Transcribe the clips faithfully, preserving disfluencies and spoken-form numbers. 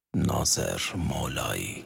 ناظر مولایی.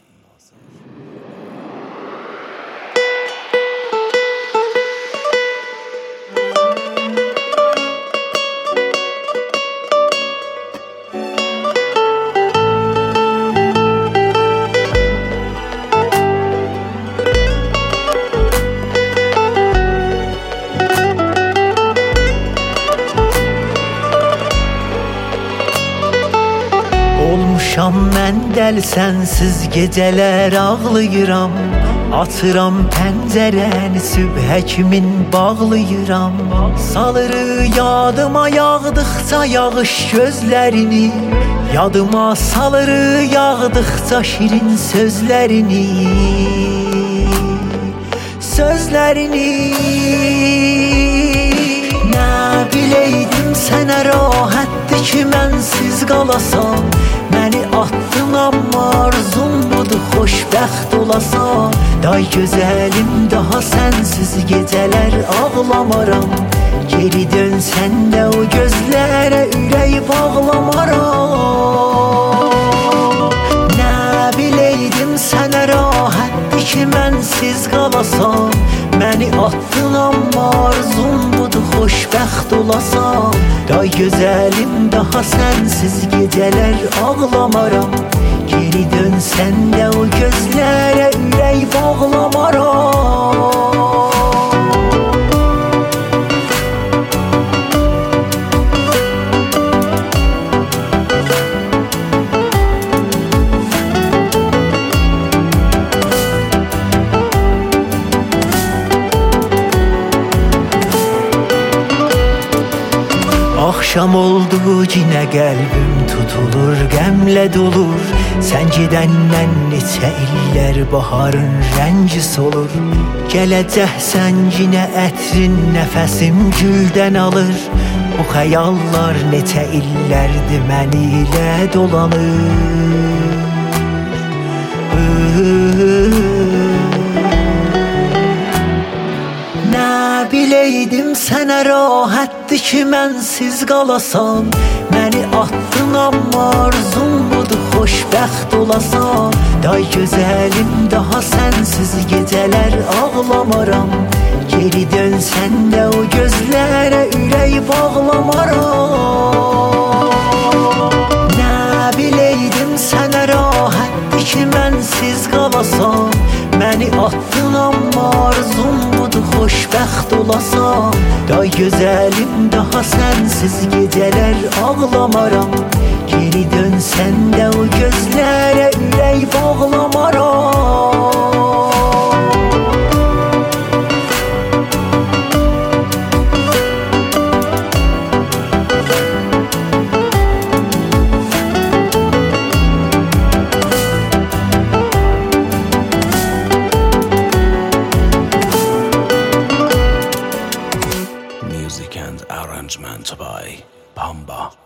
Olmuşam mən dəli sənsiz gecələr ağlayıram. Atıram pəncərəni sübhə kimin bağlayıram. Salırı yadıma yağdıqca yağış gözlərini, yadıma salırı yağdıqca şirin sözlərini, sözlərini. Nə biləydim sənə rahatdır ki mənsiz qalasan. Məni attın amma arzum budur xoşbəxt olasan. Day gözəlim daha sənsiz gecələr ağlamaram. Geri dönsən də o gözlərə ürək bağlamaram. Nə biləydim sənə rahatdır ki mənsiz qalasan. Məni attın amma arzum budur xoşbəxt olasan. Day gözəlim daha sənsiz gecələr ağlamaram. Geri dönsən də o gözlərə ürək bağlamaram. Akşam oldu yine qəlbim tutulur, qəmlə dolur. Sən gedəndən neçə illər baharın rəngi solur. Gələcəksən yine ətrin nəfəsim güldən alır. O xəyallar neçə illərdir məni ilə dolanır. Nə biləydim sənə rahatdır ki mənsiz qalasan. Məni attın amma arzum budur xoşbəxt olasan. Day gözəlim daha sənsiz gecələr ağlamaram. Geri dönsən də o gözlərə ürək bağlamaram. Nə biləydim sənə rahatdır ki mənsiz qalasan. Məni attın amma arzum budur xoşbəxt olasan. Day gözəlim daha sənsiz gecələr ağlamaram. Geri dönsən də o gözlərə ürək bağlamaram. Music and arrangement by Pamba.